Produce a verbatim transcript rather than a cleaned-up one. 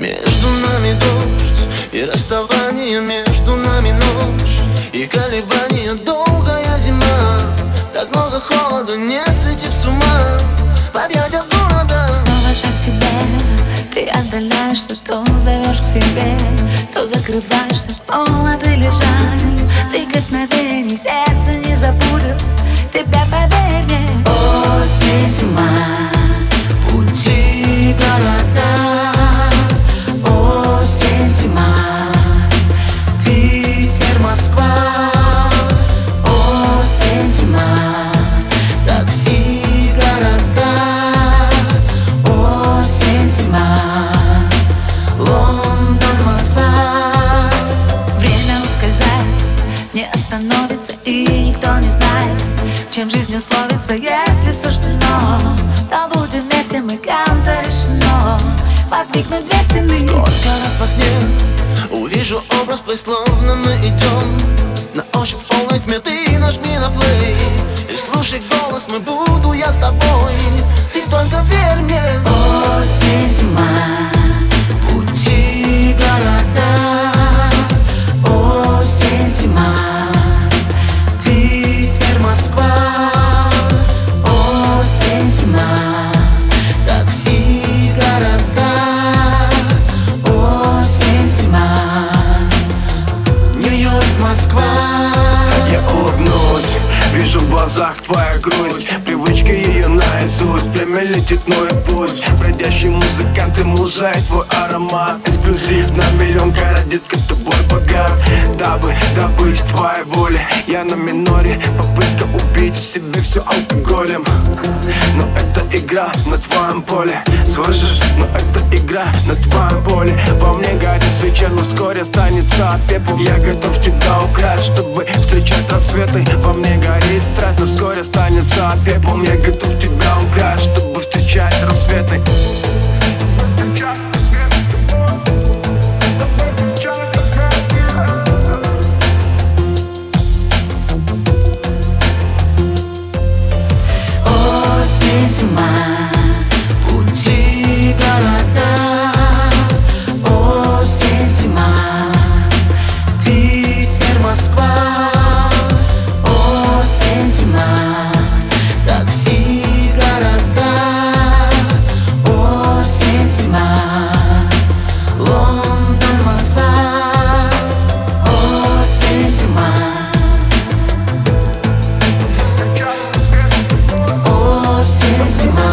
Между нами дождь и расставание, между нами ночь и колебания. Долгая зима, так много холода, не сойти с ума в объятиях города. Снова шаг к тебе, ты отдаляешься, то зовешь к себе, то закрываешься в холод или жаль. Прикосновений сердце не забудет тебя, поверь мне. Осень, зима, пути, города. Осень, зима, Питер, Москва. Осень, зима, такси, города. Осень, зима, Лондон, Москва. Время ускользает, не остановится, и никто не знает, чем жизнь условится. Если суждено, то будем вместе, мы кем-то решено воздвигнуть две стены. Сколько раз во сне увижу образ твой, словно мы идем на ощупь в полной тьме. Ты нажми на плей и слушай голос мой, буду я с тобой, ты только верь мне. Осень, зима, пути, города. Осень, зима, Питер, Москва. Осень, зима, такси, города. Осень, зима, Нью-Йорк, Москва. Я улыбнусь, вижу в глазах твоя грусть, привычка ее наизусть. Время летит, ну и пусть. Бродящий музыкант, и музей, твой аромат эксклюзив на миллион городит-ка тобой богат. Дабы добыть твоей воли, я на миноре, попытка убить в себе все алкоголем. Но это игра на твоем поле, слышишь? Но это игра на твоем поле. Во мне горит свеча, но вскоре останется пепел. Я готов тебя украсть, чтобы встречать рассветы. Во мне горит страсть, но вскоре останется пепел. Я готов тебя украсть, чтобы встречать рассветы. Осень, зима, пути, города. Осень, зима, Питер, Москва. Осень, зима, такси, города. Осень, зима, Лондон, Москва. Осень, зима, осень, зима.